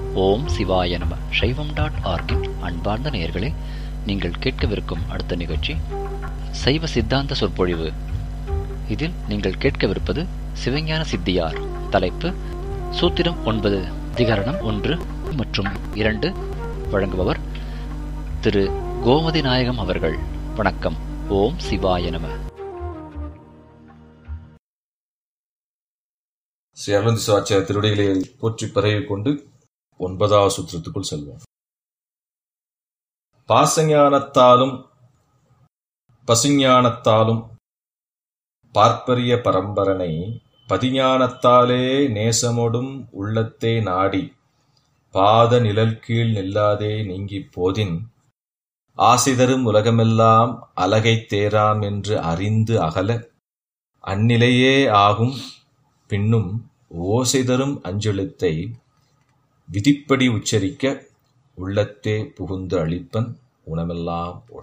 ஓம் சிவாய நம. சைவம்.org அன்பார்ந்த நேயர்களே, நீங்கள் கேட்கவிருக்கும் அடுத்த நிகழ்ச்சி சைவ சித்தாந்த சொற்பொழிவு. இதில் நீங்கள் கேட்கவிருப்பது சிவஞான சித்தியார். தலைப்பு சூத்திரம் 9, அதிகரணம் 1 மற்றும் 2. வழங்குபவர் திரு கோமதி நாயகம் அவர்கள். வணக்கம். ஓம் சிவாய நம. ஸ்ரீ அருளந்தி சிவாச்சாரிய திருவடிகளை போற்றி பரவி கொண்டு 9வது சூத்திரத்துக்குள் செல்வோம். பாசஞானத்தாலும் பசுஞானத்தாலும் பார்ப்பரிய பரம்பரனை பதிஞானத்தாலே நேசமொடும் உள்ளத்தே நாடி பாத நிழல் கீழ் நில்லாதே நீங்கி போதின் ஆசிதரும் உலகமெல்லாம் அலகைத் தேராம் என்று அறிந்து அகல அந்நிலையே ஆகும். பின்னும் ஓசைதரும் அஞ்செழுத்தை விதிப்படி உச்சரிக்க உள்ளத்தே புகுந்து அழிப்பன் உணமெல்லாம் போட.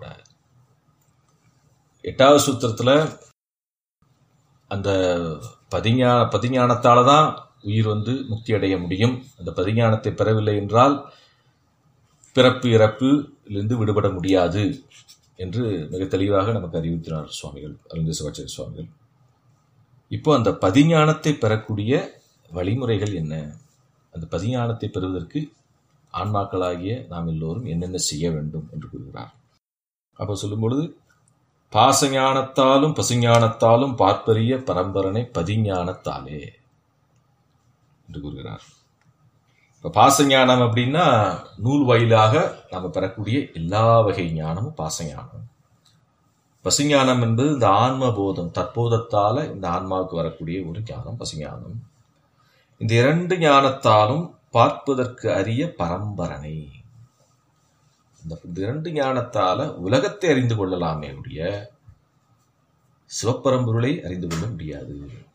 8வது சூத்திரத்துல அந்த பதிஞானத்தால தான் உயிர் முக்தி அடைய முடியும். அந்த பதிஞானத்தை பெறவில்லை என்றால் பிறப்பு இறப்பிலிருந்து விடுபட முடியாது என்று மிக தெளிவாக நமக்கு அறிவித்தினார் சுவாமிகள், அருளந்தி சிவாச்சாரிய சுவாமிகள். இப்போ அந்த பதிஞானத்தை பெறக்கூடிய வழிமுறைகள் என்ன? அந்த பதிஞானத்தை பெறுவதற்கு ஆன்மாக்களாகிய நாம் எல்லோரும் என்னென்ன செய்ய வேண்டும் என்று கூறுகிறார். அப்போ சொல்லும் பொழுது பாசஞானத்தாலும் பசுஞானத்தாலும் பார்ப்பரிய பரம்பரனை பதிஞானத்தாலே என்று கூறுகிறார். இப்ப பாசஞானம் அப்படின்னா நூல் வாயிலாக நாம் பெறக்கூடிய எல்லா வகை ஞானமும் பாசஞானம். பசுஞானம் என்பது இந்த ஆன்ம போதம், தற்போதத்தால இந்த ஆன்மாவுக்கு வரக்கூடிய ஒரு ஞானம் பசுஞானம். இந்த 2 ஞானத்தாலும் பார்ப்பதற்கு அரிய பரம்பரனை. இந்த 2 ஞானத்தால உலகத்தை அறிந்து கொள்ளலாமே ஒழிய சிவப்பரம்பொருளை அறிந்து கொள்ள முடியாது.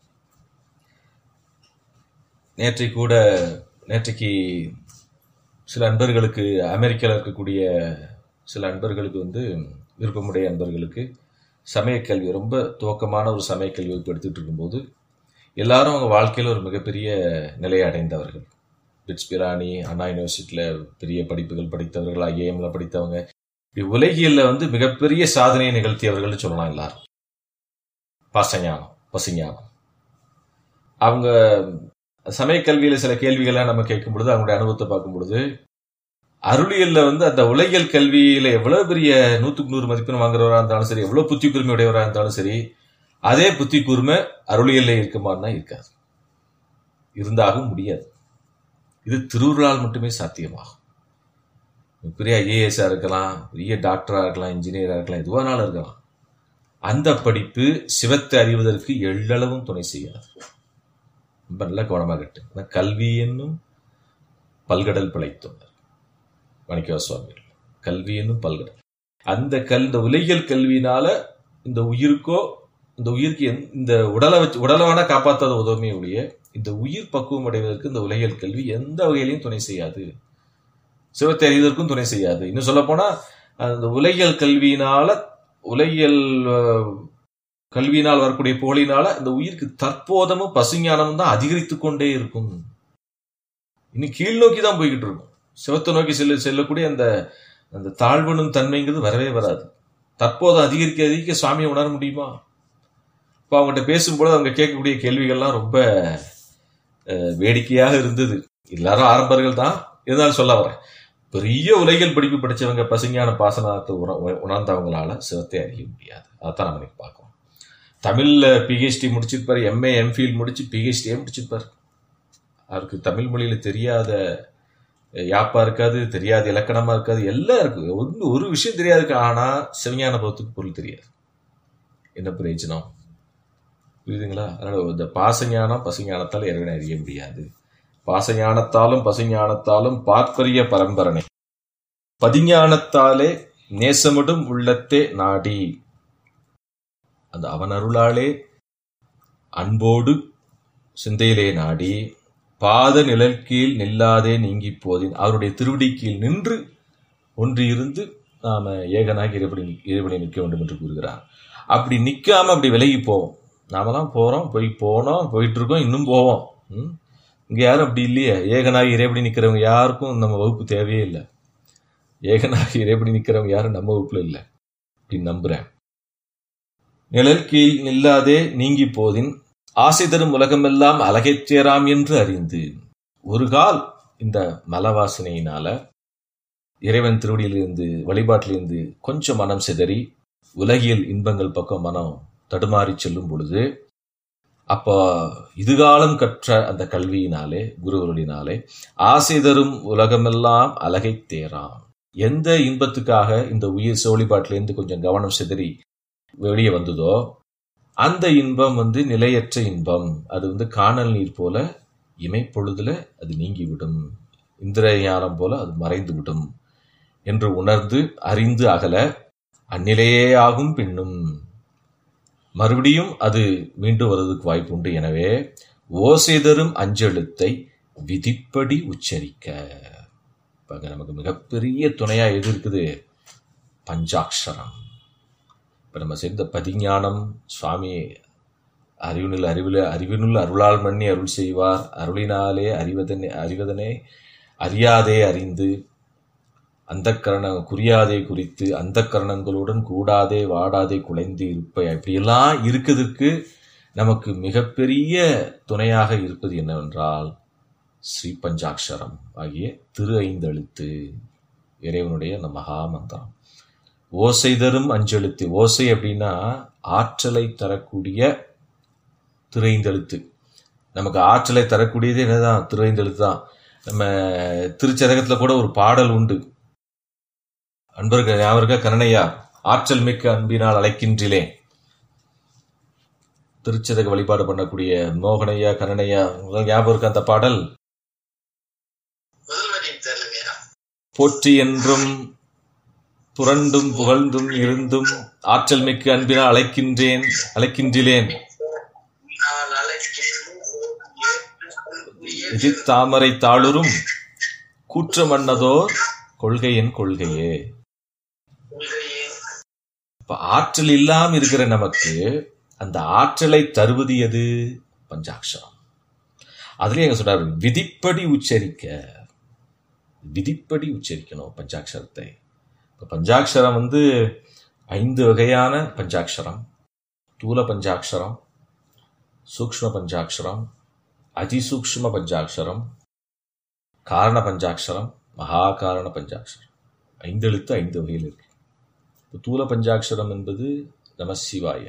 நேற்றைக்கு சில அன்பர்களுக்கு, அமெரிக்காவில் இருக்கக்கூடிய சில அன்பர்களுக்கு விருப்பமுடைய அன்பர்களுக்கு சமயக்கல்வி, ரொம்ப துவக்கமான ஒரு சமயக்கல்வி வகுப்பு எடுத்துட்டு இருக்கும்போது எல்லாரும் அவங்க வாழ்க்கையில் ஒரு மிகப்பெரிய நிலையை அடைந்தவர்கள். பிட்ஸ் பிரானி, அண்ணா யூனிவர்சிட்டியில் பெரிய படிப்புகள் படித்தவர்கள், ஐஏஎம்ல படித்தவங்க, இப்படி உலகியல்ல மிகப்பெரிய சாதனையை நிகழ்த்தியவர்கள் சொல்லலாம் எல்லாரும். பாசஞானம், பசுஞானம். அவங்க சமயக்கல்வியில சில கேள்விகளை நம்ம கேட்கும் பொழுது, அவங்களுடைய அனுபவத்தை பார்க்கும் பொழுது, அருளியல்ல அந்த உலகியல் கல்வியில எவ்வளவு பெரிய 100க்கு 100 மதிப்பெண் வாங்குறவரா இருந்தாலும் சரி, எவ்வளவு புத்தி கூர்மை உடையவரா இருந்தாலும் சரி, அதே புத்தி கூர்மை அருளியல்ல இருக்குமான்னா இருக்காது, இருந்தாகவும் முடியாது. இது திருவுருளால் மட்டுமே சாத்தியமாகும். பெரிய ஐஏஎஸ்ஆ இருக்கலாம், பெரிய டாக்டரா இருக்கலாம், இன்ஜினியரா இருக்கலாம், எதுவானாலும் இருக்கலாம். அந்த படிப்பு சிவத்தை அறிவதற்கு எள்ளளவும் துணை செய்யாது. ரொம்ப நல்லா கவனமாக கட்டு. கல்வி என்னும் பல்கடல் பிழைத்தோர் மாணிக்க சுவாமிகள். கல்வி என்னும் பல்கடல். இந்த உலகியல் கல்வியினால இந்த உயிருக்கு இந்த உடலை வேணா காப்பாற்றாத உதவுமே ஒழிய இந்த உயிர் பக்குவம் அடைவதற்கு இந்த உலகியல் கல்வி எந்த வகையிலையும் துணை செய்யாது, சிவத்தை அறிவதற்கும் துணை செய்யாது. இன்னும் சொல்ல போனா அந்த உலகியல் கல்வியினால் வரக்கூடிய புகழினால இந்த உயிருக்கு தற்போதமும் பசுஞானமும் தான் அதிகரித்து கொண்டே இருக்கும். இன்னும் கீழ் நோக்கி தான் போய்கிட்டு இருக்கும். சிவத்தை நோக்கி செல்லக்கூடிய அந்த தாழ்வனும் தன்மைங்கிறது வரவே வராது. தற்போது அதிகரிக்க சுவாமியை உணர முடியுமா? இப்போ அவங்ககிட்ட பேசும்போது அவங்க கேட்கக்கூடிய கேள்விகள்லாம் ரொம்ப வேடிக்கையாக இருந்தது. எல்லாரும் ஆரம்பர்கள் தான், இருந்தாலும் சொல்ல வரேன். பெரிய உலகியல் படிப்பு படிச்சவங்க பசுஞான பாசனத்தை உணர்ந்தவங்களால சிவத்தை அறிய முடியாது. அதைத்தான் நம்ம இன்னைக்கு பார்க்கணும். தமிழ்ல பிஹெச்டி முடிச்சிருப்பாரு, எம்ஏ எம்ஃபில் முடிச்சு பிஹெச்டியே முடிச்சிருப்பாரு. அவருக்கு தமிழ் மொழியில தெரியாத யாப்பா இருக்காது, தெரியாத இலக்கணமா இருக்காது, எல்லாம் இருக்கு. ஒரு விஷயம் தெரியாது. ஆனா சிவஞான பௌத்துக்கு பொருள் தெரியாது. என்ன பிரயோஜனம்? புரியுதுங்களா? அதனால இந்த பாசஞானம் பசுஞானத்தால் இறைவனை அறிய முடியாது. பாசஞானத்தாலும் பசுஞானத்தாலும் பார்ப்பரிய பரம்பரனை பதிஞானத்தாலே நேசமிடும் உள்ளத்தே நாடி, அந்த அவன் அருளாலே அன்போடு சிந்தையிலே நாடி பாத நிழல் கீழ் நில்லாதே நீங்கி போதின், அவருடைய திருவடி கீழ் நின்று ஒன்றியிருந்து நாம ஏகனாகி இறைவனை நிற்க வேண்டும் என்று கூறுகிறார். அப்படி நிற்காம அப்படி விலகி போவோம். நாமெல்லாம் போயிட்டு இருக்கோம், இன்னும் போவோம். இங்க யாரும் அப்படி இல்லையே. ஏகனாகி இறைபடி நிக்கிறவங்க யாருக்கும் நம்ம வகுப்பு தேவையே இல்லை. ஏகனாகி இறைபடி நிக்கிறவங்க யாரும் நம்ம வகுப்புல இல்லை அப்படின்னு நம்புறேன். நிழல் கீழ் நில்லாதே நீங்கி போதின் ஆசை தரும் உலகமெல்லாம் அழகைத்தேராம் என்று அறிந்து. ஒரு கால் இந்த மலவாசனையினால இறைவன் திருவடியிலிருந்து வழிபாட்டிலிருந்து கொஞ்சம் மனம் சிதறி உலகியல் இன்பங்கள் பக்கம் மனம் தடுமாறி செல்லும் பொழுது, அப்போ இதுகாலம் கற்ற அந்த கல்வியினாலே, குருவருளினாலே ஆசை தரும் உலகமெல்லாம் அழகை தேராம். எந்த இன்பத்துக்காக இந்த உயிர் வழிபாட்டிலிருந்து கொஞ்சம் கவனம் சிதறி வெளியே வந்ததோ அந்த இன்பம் நிலையற்ற இன்பம். அது காணல் நீர் போல இமைப்பொழுதுல அது நீங்கிவிடும், இந்திரிய ஞானம் போல அது மறைந்து விடும் என்று உணர்ந்து அறிந்து அகல அந்நிலையே ஆகும் பின்னும் மறுபடியும் அது மீண்டும் வருவதற்கு வாய்ப்பு உண்டு. எனவே ஓசை தரும் அஞ்செழுத்தை விதிப்படி உச்சரிக்க. நமக்கு மிகப்பெரிய துணையா எது இருக்குது? பஞ்சாட்சரம். இப்ப நம்ம செய்த பதிஞானம், சுவாமி அறிவினுள் அருளால் மண்ணி அருள் செய்வார், அருளினாலே அறிவதனே அறியாதே அறிந்து, அந்த குறியாதே குறித்து, அந்த கரணங்களுடன் கூடாதே வாடாதே குலைந்து இருப்ப, இப்படியெல்லாம் இருக்கிறதுக்கு நமக்கு மிகப்பெரிய துணையாக இருப்பது என்னவென்றால் ஸ்ரீ பஞ்சாட்சரம் ஆகிய திரு ஐந்தெழுத்து, இறைவனுடைய அந்த மகா மந்திரம். ஓசை தரும் அஞ்செழுத்து. ஓசை அப்படின்னா ஆற்றலை தரக்கூடிய திரைந்தெழுத்து. நமக்கு ஆற்றலை தரக்கூடியது என்னதான்? திரைந்தெழுத்து தான். நம்ம திருச்சதகத்துல கூட ஒரு பாடல் உண்டு. அன்பர்கள் ஞாபக கருணையா ஆற்றல் மிக்க அன்பினால் அழைக்கின்றிலே. திருச்சதக வழிபாடு பண்ணக்கூடிய மோகனையா கருணையா ஞாபகம் இருக்க அந்த பாடல்? போற்றி என்றும் புரண்டும் புகழ்ந்தும் இருந்தும் ஆற்றல் மிக்க அன்பினால் அழைக்கின்றேன் தாமரை தாளுரும் கூற்றம் அன்னதோர் கொள்கையின் கொள்கையே. இப்ப ஆற்றல் இல்லாம இருக்கிற நமக்கு அந்த ஆற்றலை தருவது எது? பஞ்சாட்சரம். அதுலயே எங்க சொல்றாரு, விதிப்படி உச்சரிக்க. விதிப்படி உச்சரிக்கணும் பஞ்சாட்சரத்தை. பஞ்சாட்சரம் 5 வகையான பஞ்சாட்சரம். தூல பஞ்சாட்சரம், சூக்ஷ்ம பஞ்சாட்சரம், அதிசூக்ஷ்ம பஞ்சாட்சரம், காரண பஞ்சாட்சரம், மகா காரண பஞ்சாட்சரம். 5 எழுத்து 5 வகையில் இருக்கு. தூல பஞ்சாட்சரம் என்பது நமசிவாய.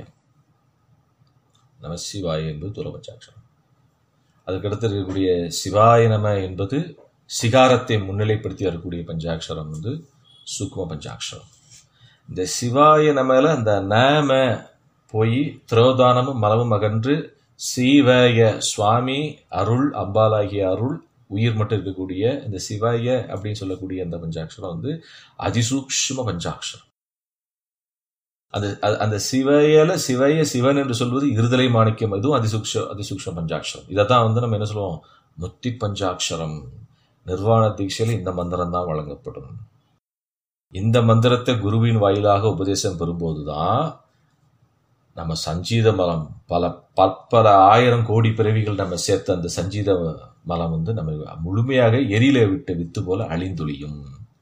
நமசிவாய என்பது தூல பஞ்சாட்சரம். அதுக்கடுத்து இருக்கக்கூடிய சிவாய நம என்பது சிகாரத்தை முன்னிலைப்படுத்தி வரக்கூடிய பஞ்சாட்சரம் சூக்ம பஞ்சாட்சரம். இந்த சிவாய நமல அந்த நாம போய் திரோதானமும் மலமும் அகன்று சிவய சுவாமி அருள் அம்பாலாகிய அருள் உயிர் மட்டும் இருக்கக்கூடிய இந்த சிவாய அப்படின்னு சொல்லக்கூடிய அந்த பஞ்சாட்சரம் அதிசூக்ஷ்ம பஞ்சாட்சரம். அந்த சிவயல சிவய சிவன் என்று சொல்வது இருதலை மாணிக்கம். இதுவும் அதிசூக்ஷ்ம பஞ்சாட்சரம். இதைத்தான் நம்ம என்ன சொல்லுவோம்? முத்தி பஞ்சாட்சரம். நிர்வாண தீட்சையில் இந்த மந்திரம் தான் வழங்கப்படும். இந்த மந்திரத்தை குருவின் வாயிலாக உபதேசம் பெறும்போதுதான் நம்ம சஞ்சீத மலம் பல ஆயிரம் கோடி பிறவிகள் நம்ம சேர்த்த அந்த சஞ்சீத மலம் நம்ம முழுமையாக எரியில விட்டு வித்து போல அழிந்தொழியும்.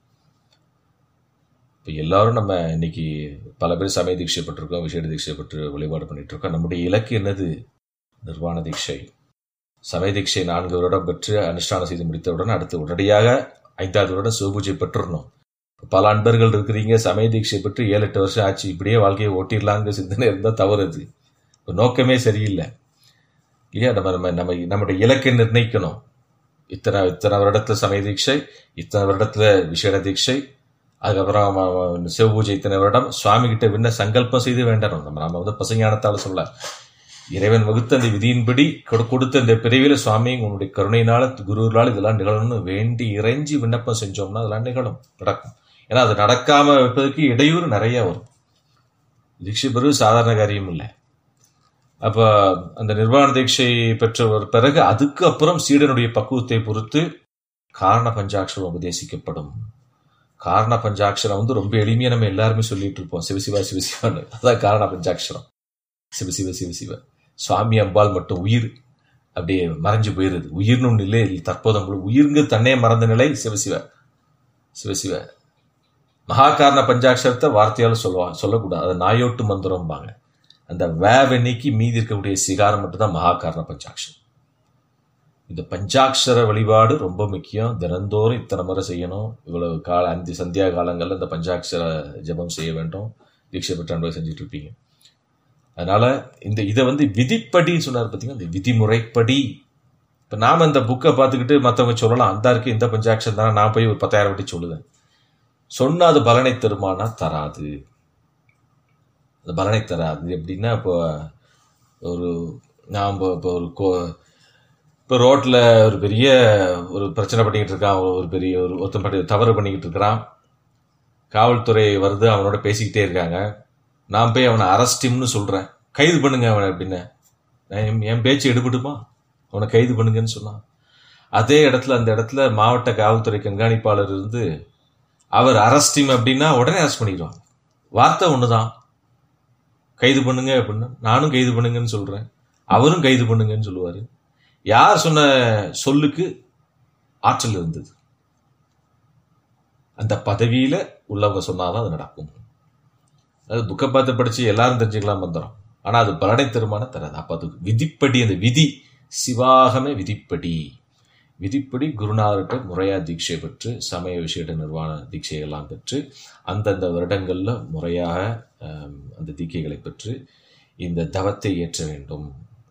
இப்போ எல்லாரும் நம்ம இன்னைக்கு பல பேர் சமய தீட்சை பெற்றிருக்கோம், விசேட தீட்சை பெற்று வழிபாடு பண்ணிட்டு இருக்கோம். நம்முடைய இலக்கு என்னது? நிர்வாண தீட்சை. சமய தீட்சை 4 வருடம் பெற்று அனுஷ்டானம் செய்து முடித்தவுடன் அடுத்து உடனடியாக 5வது வருடம் சிவபூஜை பெற்றுடணும். பல அன்பர்கள் இருக்கிறீங்க, சமய தீட்சை பெற்று 7-8 வருஷம் ஆச்சு, இப்படியே வாழ்க்கையை ஓட்டிடலாங்க சிந்தனை இருந்தால் தவறுது. நோக்கமே சரியில்லை இல்லையா? நம்முடைய இலக்கை நிர்ணயிக்கணும். இத்தனை வருடத்துல சமய தீட்சை, இத்தனை வருடத்துல விசேட தீட்சை, அதுக்கப்புறம் சிவபூஜை இத்தனை வருடம், சுவாமி கிட்ட விண்ண சங்கல்பம் செய்து வேண்டணும். நம்ம பசஞானத்தால் சொல்ல, இறைவன் வகுத்த அந்த விதியின்படி கொடுத்த இந்த பிறவியில சுவாமி உன்னுடைய கருணையினால குருவினால இதெல்லாம் நிகழணும்னு வேண்டி இறைஞ்சி விண்ணப்பம் செஞ்சோம்னா அதெல்லாம் நடக்கும். ஏன்னா அது நடக்காம வைப்பதற்கு இடையூறு நிறைய வரும். தீட்சை பெறுவது சாதாரண காரியம் இல்லை. அப்ப அந்த நிர்வாண தீட்சை பெற்ற பிறகு அதுக்கு அப்புறம் சீடனுடைய பக்குவத்தை பொறுத்து காரண பஞ்சாட்சரம் உபதேசிக்கப்படும். காரண பஞ்சாட்சரம் ரொம்ப எளிமையா நம்ம எல்லாருமே சொல்லிட்டு இருப்போம், சிவசிவா சிவசிவான்னு. அதான் காரண பஞ்சாட்சரம். சிவசிவ சிவசிவ. சுவாமி அம்பாள் மட்டும் உயிர், அப்படியே மறைஞ்சு போயிருது. உயிர்னும் நிலை தற்போதும் உயிர்ங்கு தன்னே மறந்த நிலை சிவசிவ சிவசிவ. மகாகாரண பஞ்சாட்சரத்தை வார்த்தையால் சொல்லக்கூடாது. அதை நாயோட்டு மந்திரம்பாங்க. அந்த வேவை நீக்கி மீதி இருக்கக்கூடிய சிகாரம் மட்டும்தான் மகாகாரண பஞ்சாட்சரம். இந்த பஞ்சாட்சர வழிபாடு ரொம்ப முக்கியம். தினந்தோறும் இத்தனை முறை செய்யணும். இவ்வளவு அந்த சந்தியா காலங்களில் இந்த பஞ்சாட்சர ஜபம் செய்ய வேண்டும். தீட்சை பெற்ற அன்பை செஞ்சுட்டு இருப்பீங்க. அதனால இதை விதிப்படின்னு சொன்னார் பார்த்தீங்கன்னா, இந்த விதிமுறைப்படி. இப்போ நாம் இந்த புக்கை பார்த்துக்கிட்டு மற்றவங்க சொல்லலாம், அந்த இருக்கு இந்த பஞ்சாட்சரம் தானே, நான் போய் ஒரு 10,000 வாட்டி சொல்லுவேன். சொன்னால் அது பலனை தருமானா தராது. அது பலனை தராது. எப்படின்னா, இப்போ நாம் இப்போ ரோட்டில் ஒரு பெரிய ஒரு பிரச்சனை பண்ணிக்கிட்டு இருக்கான், ஒருத்தன் தவறு பண்ணிக்கிட்டு இருக்கிறான். காவல்துறை வருது, அவனோட பேசிக்கிட்டே இருக்காங்க. நான் போய் அவனை அரெஸ்டிம்னு சொல்கிறேன், கைது பண்ணுங்க அவனை அப்படின்னு. என் பேச்சு எடுபட்டுமா? அவனை கைது பண்ணுங்கன்னு சொன்னான். அதே இடத்துல அந்த இடத்துல மாவட்ட காவல்துறை கண்காணிப்பாளர் இருந்து அவர் அரெஸ்டிம் அப்படின்னா உடனே அரெஸ்ட் பண்ணிடுவான். வார்த்தை ஒன்று தான், கைது பண்ணுங்க அப்படின்னா நானும் கைது பண்ணுங்கன்னு சொல்கிறேன், அவரும் கைது பண்ணுங்கன்னு சொல்லுவார். யார் சொன்ன சொல்லுக்கு ஆற்றல் இருந்தது? அந்த பதவியில் உள்ளவங்க சொன்னாதான் அது நடக்கும். அது புக்கை பார்த்து படித்து எல்லாரும் தெரிஞ்சுக்கலாம் மந்திரம், ஆனால் அது பலனை தருமான தராது. அப்போ அது விதிப்படி, அந்த விதி சிவாகமே விதிப்படி குருநாதர்கிட்ட முறையாக தீட்சை பெற்று, சமய விஷேட நிர்வாண தீட்சைகள்லாம் பெற்று, அந்தந்த வருடங்களில் முறையாக அந்த தீட்சைகளை பெற்று இந்த தவத்தை ஏற்ற வேண்டும்.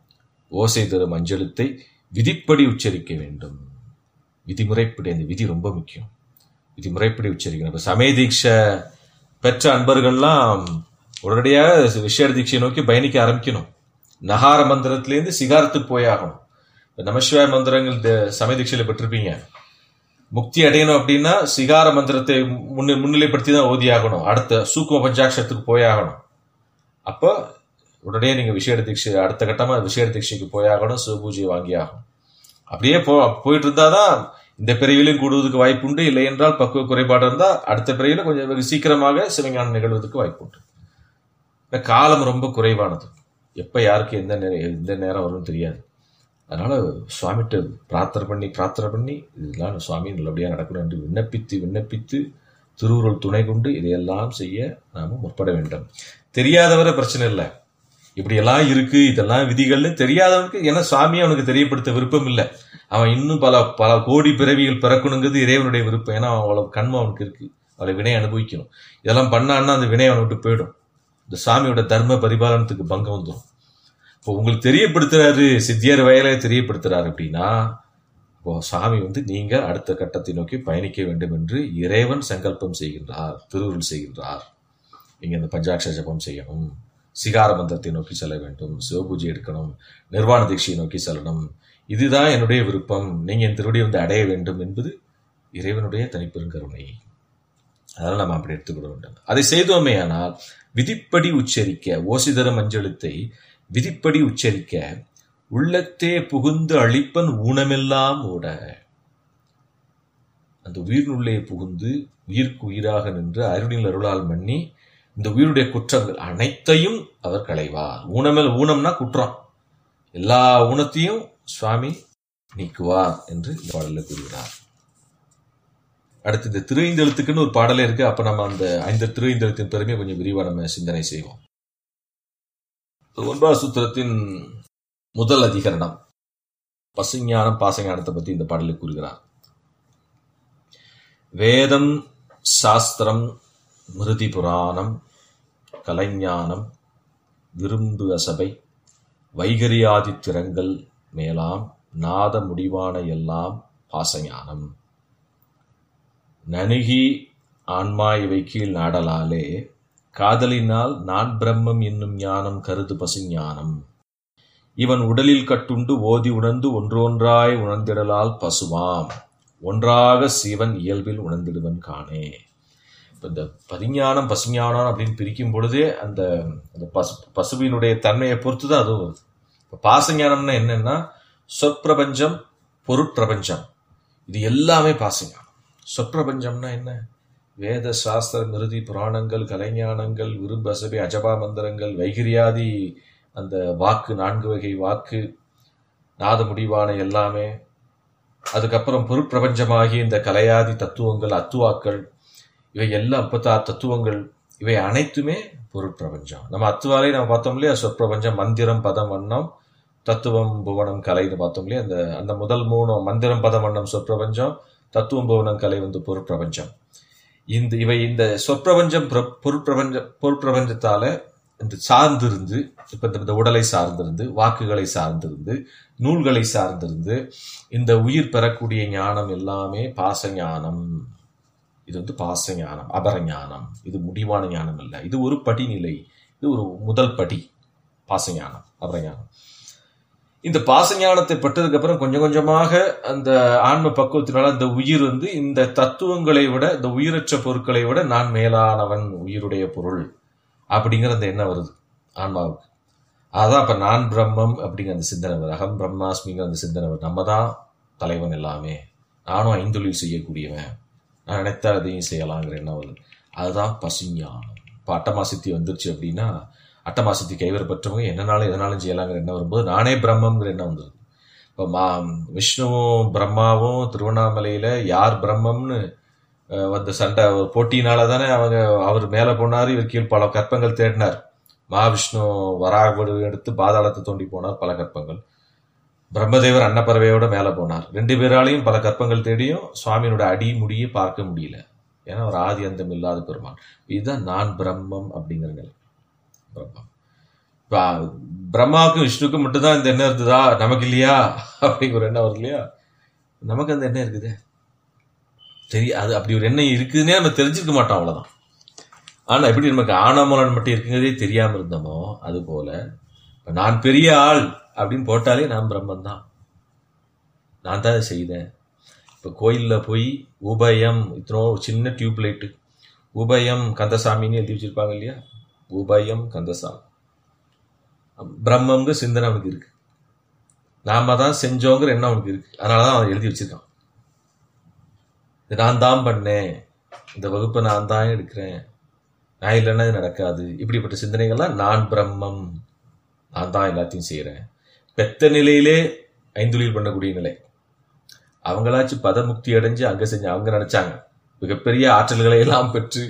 ஓசை தரும் அஞ்செழுத்தை விதிப்படி உச்சரிக்க வேண்டும். விதிமுறைப்படி, அந்த விதி ரொம்ப முக்கியம். விதிமுறைப்படி உச்சரிக்கணும். இப்போ சமய தீட்சை பெற்ற அன்பர்கள்லாம் உடனடியாக விசேட தீட்சையை நோக்கி பயணிக்க ஆரம்பிக்கணும். நகார மந்திரத்திலேருந்து சிகாரத்துக்கு போயாகணும். இப்போ நமசிவாய மந்திரங்கள் சமய தீட்சையில் பெற்றிருப்பீங்க. முக்தி அடையணும் அப்படின்னா சிகார மந்திரத்தை முன்னிலைப்படுத்தி தான் ஓதியாகணும். அடுத்த சூக்கும பஞ்சாட்சரத்துக்கு போயாகணும். அப்போ உடனே நீங்கள் விசேட தீட்சை அடுத்த கட்டமாக விசேட தீட்சைக்கு போயாகணும், சிவபூஜையை வாங்கி ஆகணும். அப்படியே போயிட்டு இருந்தாதான் இந்த பிறவிலையும் கூடுவதற்கு வாய்ப்பு உண்டு. இல்லை என்றால் பக்குவ குறைபாடு இருந்தால் அடுத்த பிறவில கொஞ்சம் சீக்கிரமாக சிவஞானம் நிகழ்வதற்கு வாய்ப்பு உண்டு. இந்த காலம் ரொம்ப குறைவானது. எப்போ யாருக்கு எந்த நேரம் வரும்னு தெரியாது. அதனால சுவாமிகிட்ட பிரார்த்தனை பண்ணி இதெல்லாம் சுவாமி நல்லபடியாக நடக்கணும் என்று விண்ணப்பித்து திருவுருள் துணை கொண்டு இதையெல்லாம் செய்ய நாம முற்பட வேண்டும். தெரியாதவரை பிரச்சனை இல்லை. இப்படியெல்லாம் இருக்கு, இதெல்லாம் விதிகள்னு தெரியாதவனுக்கு, ஏன்னா சுவாமி அவனுக்கு தெரியப்படுத்த விருப்பம் இல்லை. அவன் இன்னும் பல கோடி பிறவிகள் பிறக்கணுங்கிறது இறைவனுடைய விருப்பம். ஏன்னா அவ்வளவு கண்மம் அவனுக்கு இருக்கு. அவளை வினை அனுபவிக்கணும். இதெல்லாம் பண்ணான்னா அந்த வினை அவனை விட்டு போயிடும். இந்த சாமியோட தர்ம பரிபாலனத்துக்கு பங்கம் வந்துடும். இப்போ உங்களுக்கு தெரியப்படுத்துறாரு, சித்தியார் வயலை தெரியப்படுத்துறாரு அப்படின்னா, இப்போ சாமி நீங்கள் அடுத்த கட்டத்தை நோக்கி பயணிக்க வேண்டும் என்று இறைவன் சங்கல்பம் செய்கின்றார், திருவுருள் செய்கின்றார். நீங்க இந்த பஞ்சாட்சர ஜபம் செய்யணும், சிகார மந்திரத்தை நோக்கி செல்ல வேண்டும், சிவபூஜை எடுக்கணும், நிர்வாண தீட்சையை நோக்கி செல்லணும். இதுதான் என்னுடைய விருப்பம். நீங்க என் திருவடியை அடைய வேண்டும் என்பது இறைவனுடைய தனிப்பெருங்கருணை. அதனால நம்ம அப்படி எடுத்துக்கொள்ள வேண்டும். அதை செய்தோமே ஆனால் விதிப்படி உச்சரிக்க, ஓசிதர மஞ்செழுத்தை விதிப்படி உச்சரிக்க, உள்ளத்தே புகுந்து அழிப்பன் ஊனமெல்லாம் ஓட. அந்த உயிரினுள்ளே புகுந்து உயிருக்கு உயிராக நின்று அருணில் அருளால் மன்னி இந்த உயிருடைய குற்றங்கள் அனைத்தையும் அவர் களைவார். ஊனம்னா குற்றம், எல்லா ஊனத்தையும் சுவாமி நீக்குவார் என்று இந்த பாடலில் கூறுகிறார். அடுத்து இந்த திருவைந்தெழுத்துக்குன்னு ஒரு பாடலே இருக்கு. அப்ப நம்ம அந்த 5 திருவைந்தெழுத்தின் பெருமையை கொஞ்சம் விரிவா நம்ம சிந்தனை செய்வோம். 9வது சூத்திரத்தின் முதல் அதிகரணம் பசுஞானம் பாசஞானத்தை பத்தி இந்த பாடலில் கூறுகிறார். வேதம், சாஸ்திரம், மிருதி புராணம், கலைஞானம், விரும்பு அசபை, வைகரியாதி திறங்கள் மேலாம் நாத முடிவான எல்லாம் பாசஞானம். நணுகி ஆன்மா இவை கீழ் நாடலாலே காதலினால் நான் பிரம்மம் என்னும் ஞானம் கருது பசுஞானம். இவன் உடலில் கட்டுண்டு ஓதி உணர்ந்து ஒன்றொன்றாய் உணர்ந்திடலால் பசுவாம், ஒன்றாக சிவன் இயல்பில் உணர்ந்திடுவன் காணே. இந்த பதிஞானம் பசுஞானம் அப்படின்னு பிரிக்கும் பொழுதே அந்த பசுவினுடைய தன்மையை பொறுத்து தான் அதுவும் வருது. இப்போ பாசஞானம்னா என்னன்னா சொற்பிரபஞ்சம், பொருட்பிரபஞ்சம், இது எல்லாமே பாசஞானம். சொற்பிரபஞ்சம்னா என்ன? வேத, சாஸ்திர, மிருதி, புராணங்கள், கலைஞானங்கள், விரும்பு அசபை, அஜபா மந்திரங்கள், வைகிரியாதி அந்த வாக்கு, 4 வகை வாக்கு, நாத முடிவான எல்லாமே, அதுக்கப்புறம் பொருட்பிரபஞ்சமாகி இந்த கலையாதி தத்துவங்கள், அத்துவாக்கள், இவை எல்லாம் 56 தத்துவங்கள், இவை அனைத்துமே பொருட்பிரபஞ்சம். நம்ம அத்துவாலே நம்ம பார்த்தோம் இல்லையா, சொற்பிரபஞ்சம், மந்திரம், பதம், வண்ணம், தத்துவம், புவனம், கலைன்னு பார்த்தோம் இல்லையா. அந்த முதல் 3 மந்திரம், பதம், வண்ணம் சொற்பிரபஞ்சம், தத்துவம், புவனம், கலை பொருட்பிரபஞ்சம். இவை இந்த சொற்பிரபஞ்சம் பொருட்பிரபஞ்சத்தால இந்த சார்ந்திருந்து, இப்ப இந்த உடலை சார்ந்திருந்து, வாக்குகளை சார்ந்திருந்து, நூல்களை சார்ந்திருந்து இந்த உயிர் பெறக்கூடிய ஞானம் எல்லாமே பாசஞானம். இது பாசஞானம், அபரஞானம். இது முடிவான ஞானம் இல்லை, இது ஒரு படிநிலை, இது ஒரு முதல் படி. பாசஞானம், அபரஞானம். இந்த பாசஞானத்தை பெற்றதுக்கு அப்புறம் கொஞ்சம் கொஞ்சமாக அந்த ஆன்ம பக்குவத்தினால இந்த உயிர் இந்த தத்துவங்களை விட, இந்த உயிரற்ற பொருட்களை விட நான் மேலானவன், உயிருடைய பொருள் அப்படிங்கிற அந்த எண்ணம் வருது ஆன்மாவுக்கு. அதான் அப்ப நான் பிரம்மம் அப்படிங்கிற அந்த சிந்தனை வருது. அகம் பிரம்மாஸ்மிங்கிற அந்த சிந்தனை வருது. நம்ம தான் தலைவன் எல்லாமே, நானும் ஐந்தொழில் செய்யக்கூடியவன், நான் நினைத்தா அதையும் செய்யலாங்கிற எண்ணம் வருது. அதுதான் பசுஞானம். இப்போ அட்டமாசித்தி வந்துருச்சு அப்படின்னா, அட்டமாசித்தி கைவரப்பட்டவங்க என்னன்னாலும் எதனாலும் செய்யலாங்கிற எண்ணம் வரும்போது நானே பிரம்மங்கிற எண்ணம் வந்துருது. இப்போ விஷ்ணுவும் பிரம்மாவும் திருவண்ணாமலையில யார் பிரம்மம்னு வந்த சண்டை போட்டியினால தானே அவர் மேலே போனார், இவர் கீழ் பல கற்பங்கள் தேடினார். மகாவிஷ்ணு வராக எடுத்து பாதாளத்தை தோண்டி போனார், பல கற்பங்கள். பிரம்மதேவர் அன்னப்பறவையோட மேலே போனார். 2 பேராலையும் பல கற்பங்கள் தேடியும் சுவாமியோட அடி முடியை பார்க்க முடியல. ஏன்னா அவர் ஆதி அந்தம் இல்லாத பெருமான். இதுதான் நான் பிரம்மம் அப்படிங்கிற நிலை. பிரம்மம். பிரம்மாவுக்கும் விஷ்ணுக்கும் மட்டும்தான் இந்த எண்ணம் இருக்குதா, நமக்கு இல்லையா அப்படிங்கிற எண்ணம் வருது இல்லையா. நமக்கு அந்த எண்ணம் இருக்குது அது அப்படி ஒரு எண்ணம் இருக்குதுன்னே நம்ம தெரிஞ்சிருக்க மாட்டோம், அவ்வளவுதான். ஆனா எப்படி நமக்கு ஆனாமலன் மட்டும் இருக்குங்கிறதே தெரியாம இருந்தோமோ, அது போல நான் பெரிய ஆள் அப்படின்னு போட்டாலே நான் பிரம்மன் தான், நான் தான் செய்தேன். இப்ப கோயில்ல போய் உபயம், இத்தனோ சின்ன டியூப் லைட்டு, உபயம் கந்தசாமின்னு எழுதி வச்சிருப்பாங்க இல்லையா. உபயம் கந்தசாமி, பிரம்மங்க சிந்தனை அவனுக்கு இருக்கு, நாம தான் செஞ்சோங்கிற எண்ணம் அவனுக்கு இருக்கு. அதனாலதான் அவன் எழுதி வச்சிருக்கான், நான் தான் பண்ணேன், இந்த வகுப்பை நான் தான் எடுக்கிறேன், நான் இல்லைன்னா இது நடக்காது. இப்படிப்பட்ட சிந்தனைகள்லாம் நான் பிரம்மம், நான் தான் எல்லாத்தையும் செய்யறேன். பெத்த நிலையிலே ஐந்தொழில் பண்ணக்கூடிய நிலை. அவங்களாச்சும் பதமுக்தி அடைஞ்சு அங்க செஞ்சு அவங்க நினைச்சாங்க மிகப்பெரிய ஆற்றல்களை எல்லாம் பெற்று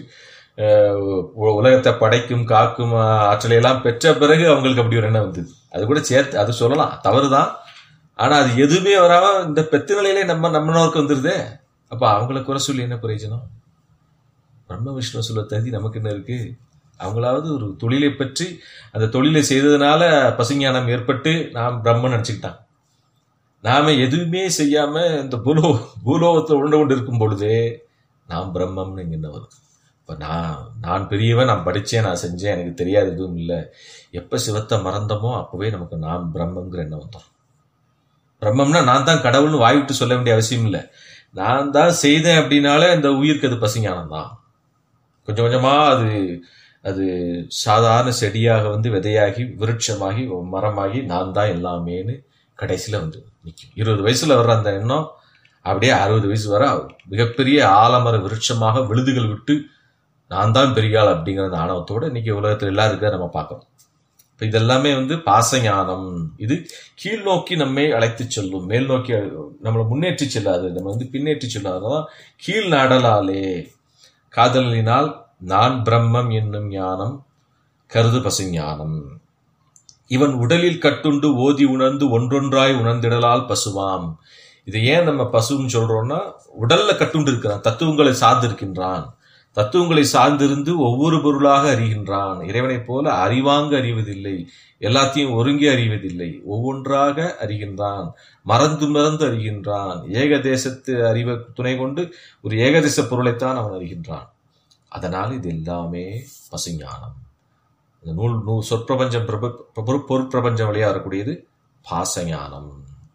உலகத்தை படைக்கும் காக்கும் ஆற்றலை எல்லாம் பெற்ற பிறகு அவங்களுக்கு அப்படி ஒரு எண்ணம் வந்தது. அது கூட சேர்த்து அது சொல்லலாம், தவறுதான். ஆனா அது எதுவுமே வராம இந்த பெத்த நிலையிலே நம்மளோருக்கு வந்துருதே. அப்ப அவங்களை குறை சொல்லி என்ன பிரயோஜனம்? பிரம்ம விஷ்ணு சொல்ல தகுதி நமக்கு என்ன இருக்கு? அவங்களாவது ஒரு தொழிலை பற்றி அந்த தொழிலை செய்ததுனால பசுஞானம் ஏற்பட்டு நாம் பிரம்மன் நினைச்சுக்கிட்டான். நாம எதுவுமே செய்யாம இந்த பூலோகத்தை உண்டு கொண்டு இருக்கும் பொழுதே நாம் பிரம்மம்னு இங்க என்ன வரும்? இப்ப நான் பெரியவன், நான் படிச்சேன், நான் செஞ்சேன், எனக்கு தெரியாது எதுவும் இல்லை. எப்ப சிவத்தை மறந்தமோ அப்பவே நமக்கு நான் பிரம்மங்கிற எண்ணம் வந்தோம். பிரம்மம்னா நான் தான் கடவுள்னு வாய்விட்டு சொல்ல வேண்டிய அவசியம் இல்லை. நான் தான் செய்தேன் அப்படின்னாலே இந்த உயிருக்கு அது பசுஞானம் தான். கொஞ்சம் கொஞ்சமா அது சாதாரண செடியாக விதையாகி விருட்சமாகி மரமாகி நான் தான் எல்லாமேன்னு கடைசியில நிற்கும். 20 வயசுல வர்ற அந்த எண்ணம் அப்படியே 60 வயசு வர மிகப்பெரிய ஆலமர விருட்சமாக விழுதுகள் விட்டு நான் தான் பெரியாள் அப்படிங்கிற அந்த ஆணவத்தோட இன்னைக்கு உலகத்துல எல்லாம் இருக்க நம்ம பார்க்கறோம். இப்ப இதெல்லாமே பாசஞானம். இது கீழ் நோக்கி நம்மை அழைத்து செல்லும், மேல் நோக்கி நம்மளை முன்னேற்றி செல்லாது, நம்ம பின்னேற்றி செல்லாதான். கீழ் நாடலாலே காதலினால் நான் பிரம்மம் என்னும் ஞானம் கருது பசுஞானம். இவன் உடலில் கட்டுண்டு ஓதி உணர்ந்து ஒன்றொன்றாய் உணர்ந்திடலால் பசுவாம். இதை ஏன் நம்ம பசுன்னு சொல்றோம்னா, உடல்ல கட்டுண்டு இருக்கிறான், தத்துவங்களை சார்ந்து இருக்கின்றான், தத்துவங்களை சார்ந்திருந்து ஒவ்வொரு பொருளாக அறிகின்றான். இறைவனை போல அறிவாங்க அறிவதில்லை, எல்லாத்தையும் ஒருங்கே அறிவதில்லை, ஒவ்வொன்றாக அறிகின்றான், மறந்து மறந்து அறிகின்றான். ஏகதேசத்து அறிவை துணை கொண்டு ஒரு ஏகதேச பொருளைத்தான் அவன் அறிகின்றான். அதனால இது எல்லாமே பசுஞானம். இந்த நூல் சொற்பிரபஞ்சம் பொருட்பிரபஞ்சம் வழியா வரக்கூடியது பாசஞானம்.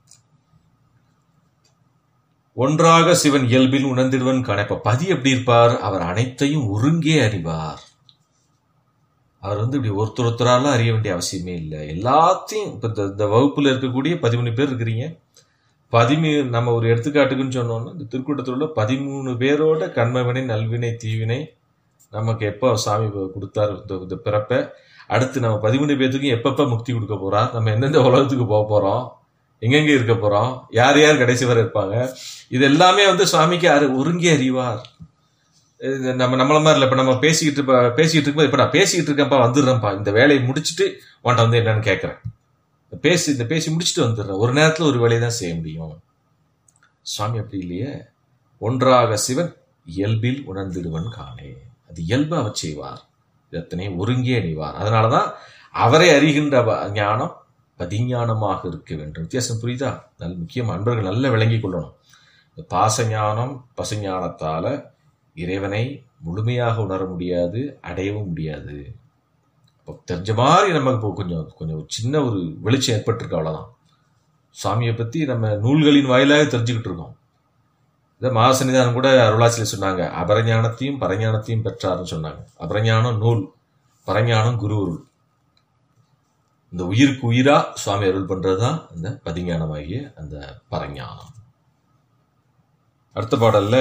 ஒன்றாக சிவன் இயல்பில் உணர்ந்திடுவன் கணைப்ப. பதி எப்படி இருப்பார்? அவர் அனைத்தையும் ஒருங்கே அறிவார். அவர் இப்படி ஒருத்தரால அறிய வேண்டிய அவசியமே இல்லை. எல்லாத்தையும் இப்ப இந்த வகுப்புல இருக்கக்கூடிய 13 பேர் இருக்கிறீங்க. நம்ம ஒரு எடுத்துக்காட்டுக்குன்னு சொன்னோம்னா, இந்த திருக்கூட்டத்தில் 13 பேரோட கண்மவினை நல்வினை தீவினை நமக்கு எப்போ சாமி கொடுத்தாரு இந்த பிறப்ப, அடுத்து நம்ம 13 பேர்த்துக்கும் எப்பப்ப முக்தி கொடுக்க போறார், நம்ம எந்தெந்த உலகத்துக்கு போக போறோம், எங்கெங்க இருக்க போறோம், யார் யார் கடைசி வரை இருப்பாங்க, இது எல்லாமே சுவாமிக்கு ஒருங்கே அறிவார். நம்மள மாதிரி இல்ல. இப்ப நம்ம பேசிக்கிட்டு இருக்கும்போது இப்ப நான் பேசிக்கிட்டு இருக்கேன்ப்பா, வந்துடுறேன்ப்பா, இந்த வேலையை முடிச்சுட்டு உன்ட்ட என்னன்னு கேட்கறேன், இந்த பேசி முடிச்சுட்டு வந்துடுறேன், ஒரு நேரத்துல ஒரு வேலையை தான் செய்ய முடியும். சுவாமி அப்படி இல்லையே. ஒன்றாக சிவன் இயல்பில் உணர்ந்திடுவன் காணே, அது இயல்பு அவர் செய்வார், இதனை ஒருங்கே அணிவார். அதனாலதான் அவரை அறிகின்ற ஞானம் பதிஞானமாக இருக்க வேண்டும். வித்தியாசம் புரியுதா? முக்கியம் அன்பர்கள் நல்ல விளங்கி கொள்ளணும். பாச ஞானம் பசுஞானத்தால இறைவனை முழுமையாக உணர முடியாது, அடையவும் முடியாது. தெரிஞ்ச மாதிரி நமக்கு கொஞ்சம் சின்ன ஒரு வெளிச்சம் ஏற்பட்டிருக்கு, அவ்வளவுதான். சுவாமியை பத்தி நம்ம நூல்களின் வாயிலாக தெரிஞ்சுக்கிட்டு இருக்கோம். இதை மகாசன்னிதானம் கூட அருளாசிரியர் சொன்னாங்க, அபரஞானத்தையும் பரஞானத்தையும் பெற்றாருன்னு சொன்னாங்க. அபரஞானம் நூல், பரஞானம் குரு அருள். இந்த உயிருக்கு உயிரா சுவாமி அருள் பண்றதுதான் இந்த பதிஞானமாகிய அந்த பரஞானம். அடுத்த பாடல்ல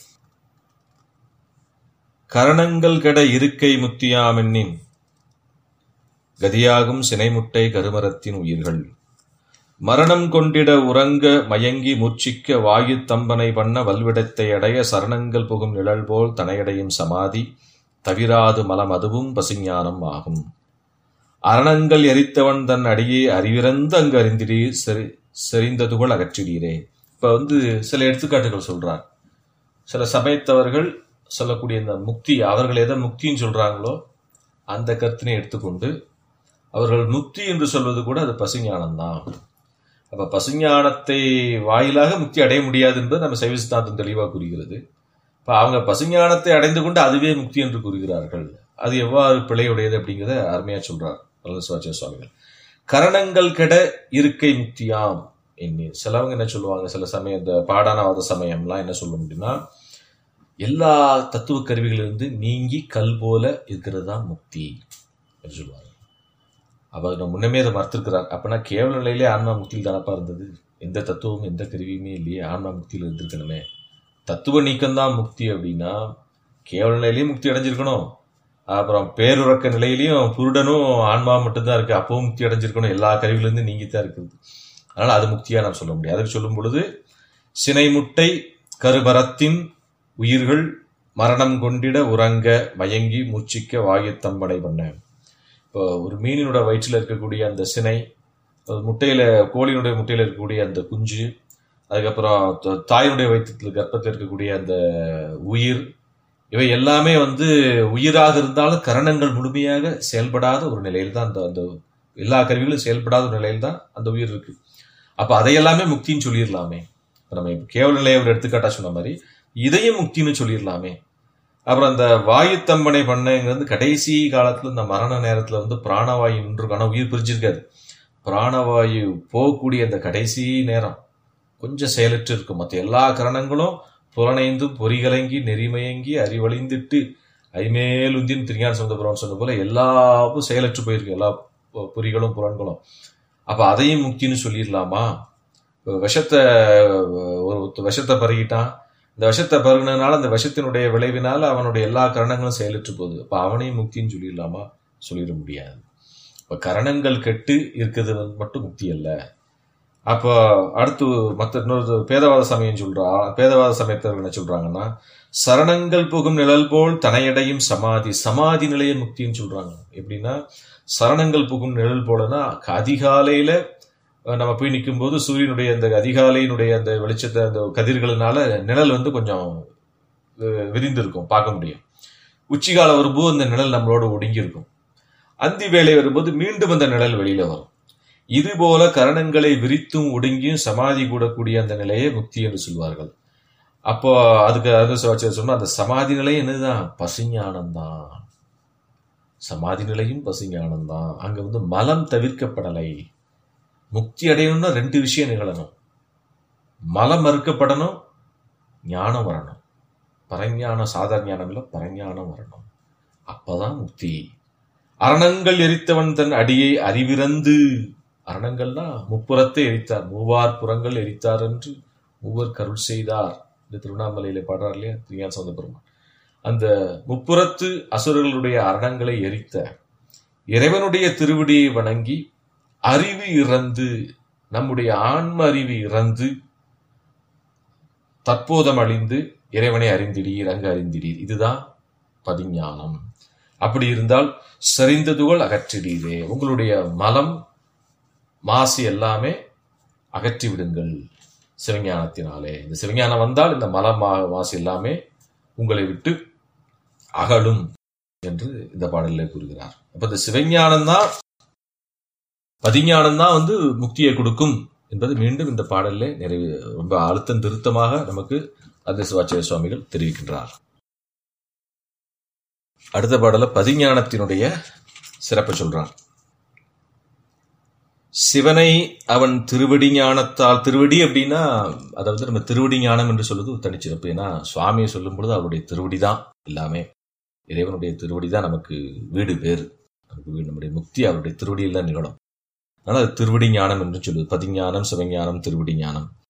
கரணங்கள் கெட இருக்கை முத்தியாமென்னின் கதியாகும் சினைமுட்டை கருமரத்தின் உயிர்கள் மரணம் கொண்டிட உறங்க மயங்கி மூர்ச்சிக்க வாயு தம்பனை பண்ண வல்விடத்தை அடைய சரணங்கள் புகும் நிழல் போல் தனையடையும் சமாதி தவிராது மலம் அதுவும் பசுஞானம் ஆகும். அரணங்கள் எரித்தவன் தன் அடியே அறிவிறந்து அங்கு அறிந்திடீ செறிந்ததுகள் அகற்றிடீரே. இப்ப சில எடுத்துக்காட்டுகள் சொல்றார். சில சமயத்தவர்கள் சொல்லக்கூடிய இந்த முக்தி, அவர்கள் எதை முக்தின்னு சொல்றாங்களோ அந்த கருத்தினை எடுத்துக்கொண்டு அவர்கள் முக்தி என்று சொல்வது கூட அது பசுஞானம்தான். அப்ப பசுஞானத்தை வாயிலாக முக்தி அடைய முடியாது என்பது நம்ம சைவ சித்தாந்தம் தெளிவாக கூறுகிறது. இப்ப அவங்க பசுஞானத்தை அடைந்து கொண்டு அதுவே முக்தி என்று கூறுகிறார்கள். அது எவ்வாறு பிழையுடையது அப்படிங்கிறத அருமையா சொல்றார் சிவாச்சாரிய சுவாமிகள். கரணங்கள் கெட இருக்கை முக்தியாம் எண்ணி. சிலவங்க என்ன சொல்லுவாங்க, சில சமயம் இந்த பாடானவாத சமயம்லாம் என்ன சொல்லும் அப்படின்னா, எல்லா தத்துவ கருவிகளிலிருந்து நீங்கி கல் போல இருக்கிறது தான் முக்தி என்று சொல்லுவாங்க. அவர் முன்னமே அதை மறுத்திருக்கிறார். அப்பனா கேவல நிலையிலே ஆன்மா முக்தியில் தானப்பா இருந்தது, எந்த தத்துவமும் எந்த கருவியுமே இல்லையே, ஆன்மா முக்தியில் இருந்திருக்கணுமே. தத்துவ நீக்கம்தான் முக்தி அப்படின்னா கேவல நிலையிலையும் முக்தி அடைஞ்சிருக்கணும், அப்புறம் பேருறக்க நிலையிலையும் புருடனும் ஆன்மா மட்டும்தான் இருக்கு, அப்பவும் முக்தி அடைஞ்சிருக்கணும், எல்லா கருவிலிருந்து நீங்கித்தான் இருக்கிறது. அதனால அது முக்தியா நாம் சொல்ல முடியாது. அதுக்கு சொல்லும் பொழுது சினைமுட்டை கருபரத்தின் உயிர்கள் மரணம் கொண்டிட உறங்க மயங்கி மூச்சிக்க வாயுத்தம்படை பண்ண. இப்போ ஒரு மீனினோட வயிற்றில் இருக்கக்கூடிய அந்த சினை, முட்டையில கோழியினுடைய முட்டையில இருக்கக்கூடிய அந்த குஞ்சு, அதுக்கப்புறம் தாயினுடைய வயிற்றுல கர்ப்பத்தில் இருக்கக்கூடிய அந்த உயிர், இவை எல்லாமே உயிராக இருந்தாலும் கரணங்கள் முழுமையாக செயல்படாத ஒரு நிலையில் தான் அந்த எல்லா கருவிகளும் செயல்படாத ஒரு நிலையில் தான் அந்த உயிர் இருக்கு. அப்ப அதையெல்லாமே முக்தின்னு சொல்லிடலாமே. நம்ம கேவல நிலையை ஒரு எடுத்துக்காட்டா சொன்ன மாதிரி இதையும் முக்தின்னு சொல்லிடலாமே. அப்புறம் அந்த வாயுத்தம்பனை பண்ணங்கிறது கடைசி காலத்துல இந்த மரண நேரத்துல பிராணவாயு நின்று, ஆனா உயிர் பிரிஞ்சிருக்காது, பிராணவாயு போகக்கூடிய அந்த கடைசி நேரம் கொஞ்சம் செயலற்று இருக்கும். மற்ற எல்லா கரணங்களும் புலனைந்தும் பொறிகலங்கி நெறிமயங்கி அறிவழிந்துட்டு ஐமேல் உந்தின் திருஞான சம்பந்தபுரம் சொன்ன போல எல்லாமும் செயலற்று போயிருக்கு, எல்லா பொறிகளும் புலன்களும். அப்ப அதையும் முக்தின்னு சொல்லிடலாமா? விஷத்தை பருகிட்டான், இந்த விஷத்தை பருகினால அந்த விஷத்தினுடைய விளைவினால அவனுடைய எல்லா கரணங்களும் செயலற்று போகுது, அப்ப அவனையும் முக்தின்னு சொல்லிடலாமா? சொல்லிட முடியாது. இப்ப கரணங்கள் கெட்டு இருக்கிறது மட்டும் முக்தி அல்ல. அப்போ அடுத்து மற்ற இன்னொரு பேதவாத சமயம் பேதவாத சமயத்தவர்கள் என்ன சொல்றாங்கன்னா, சரணங்கள் புகும் நிழல் போல் தனையடையும் சமாதி நிலைய முக்தின்னு சொல்றாங்க. எப்படின்னா, சரணங்கள் புகும் நிழல் போலனா அதிகாலையில நம்ம போய் நிற்கும் போது சூரியனுடைய அந்த அதிகாலையினுடைய அந்த வெளிச்சத்தை அந்த கதிர்களினால நிழல் கொஞ்சம் விரிந்து இருக்கும், பார்க்க முடியும். உச்சிகால வரும்போது அந்த நிழல் நம்மளோட ஒடுங்கி இருக்கும். அந்தி வேலை வரும்போது மீண்டும் அந்த நிழல் வெளியில வரும். இது போல கரணங்களை விரித்தும் ஒடுங்கியும் சமாதி கூடக்கூடிய அந்த நிலையை முக்தி என்று சொல்வார்கள். அப்போ அதுக்கு சொன்னா அந்த சமாதி நிலை என்னதுதான்? பசுஞானம்தான். சமாதி நிலையும் பசுஞானம்தான். அங்க மலம் தவிர்க்கப்படலை. முக்தி அடையணும்னா 2 விஷயம் நிகழணும். மலம் மறுக்கப்படணும், ஞானம் வரணும். பரஞானம் சாதாரண ஞானம் இல்ல, பரஞானம் வரணும். அப்பதான் முக்தி. அரணங்கள் எரித்தவன் தன் அடியை அறிவிறந்து, அரணங்கள்னா முப்புறத்தை எரித்தார், மூவார் புறங்கள் எரித்தார் என்று மூவர் கருள் செய்தார் இந்த திருவண்ணாமலையில பாடுறார் இல்லையா திருஞான சம்பந்த பெருமான். அந்த முப்புறத்து அசுரர்களுடைய அரணங்களை எரித்த இறைவனுடைய திருவடியை வணங்கி அறிவு இறந்து, நம்முடைய ஆன்ம அறிவு இறந்து தற்போதம் அழிந்து இறைவனை அறிந்திடீர், அங்கு அறிந்திடீர். இதுதான் பதிஞானம். அப்படி இருந்தால் செறிந்ததுகள் அகற்றிடீரே, உங்களுடைய மலம் மாசு எல்லாமே அகற்றி விடுங்கள் சிவஞானத்தினாலே. இந்த சிவஞானம் வந்தால் இந்த மலம் மாசு எல்லாமே உங்களை விட்டு அகலும் என்று இந்த பாடலில் கூறுகிறார். அப்ப இந்த சிவஞானம் தான், பதிஞானம் தான் முக்தியை கொடுக்கும் என்பது மீண்டும் இந்த பாடலில் ரொம்ப அழுத்தம் திருத்தமாக நமக்கு அந்த சிவாச்சாரிய சுவாமிகள் தெரிவிக்கின்றார். அடுத்த பாடல பதிஞானத்தினுடைய சிறப்பை சொல்றான். சிவனை அவன் திருவடி ஞானத்தால், திருவடி அப்படின்னா அதாவது நம்ம திருவடி ஞானம் என்று சொல்வது ஒரு தனிச்சிறப்பு. ஏன்னா சுவாமியை சொல்லும் பொழுது அவருடைய திருவடி தான் எல்லாமே, இறைவனுடைய திருவடி தான் நமக்கு வீடு பேரு, நம்முடைய முக்தி அவருடைய திருவடியில் தான் நிகழும். அதனால அது திருவடி ஞானம் என்று சொல்லுவது. பதிஞானம், சிவஞானம், திருவடி ஞானம்.